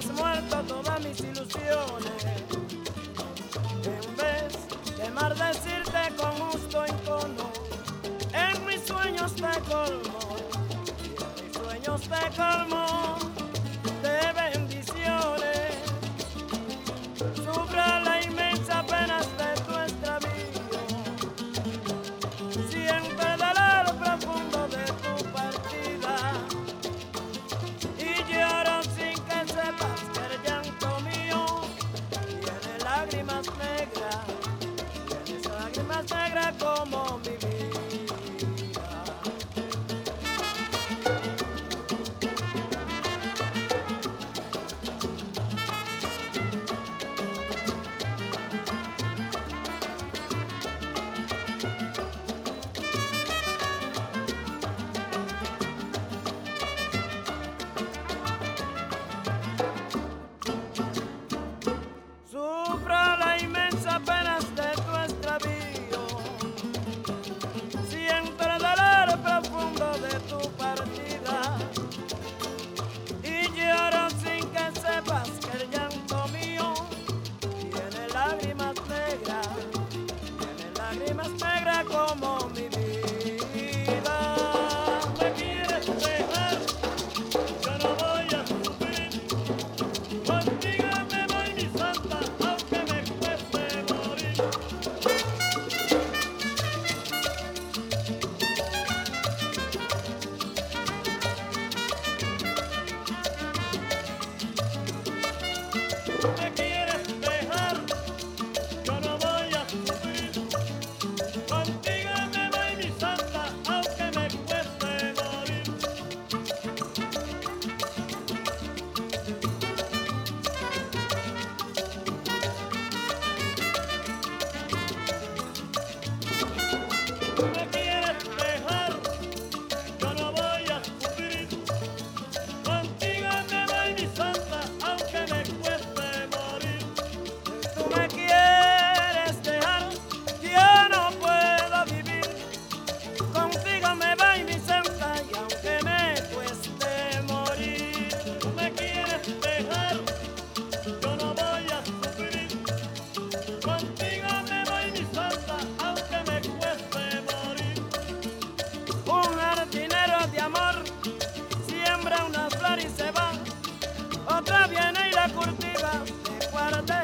has muerto todas mis ilusiones. En vez de maldecirte con justo encono, en mis sueños te colmo, en mis sueños te colmo de bendiciones. Sufro la inmensa pena de tu extravío, siento el dolor profundo de tu partida y lloro sin que sepas que el llanto mío tiene lágrimas negras, tienes lágrimas negras como mi vida. Sufro la inmensa pena de tu extravío, siento el dolor profundo de tu partida y lloro sin que sepas que el llanto mío tiene lágrimas negras como mi vida. Me quieres dejar, yo no voy a sufrir, contigo me voy mi santa, aunque me cueste morir. Me quieres dejar, yo no voy a sufrir, contigo me voy mi santa, aunque me cueste morir. Me quieres dejar, yo no voy a sufrir, contigo me voy mi santa, aunque me cueste morir. Tú me quieres dejar, yo no puedo vivir, contigo me voy mi santa y aunque me cueste morir. Tú me quieres dejar, yo no voy a sufrir, contigo me voy mi santa, aunque me cueste morir. Un jardinero de amor siembra una flor y se va, otra viene y la cultiva, de guarda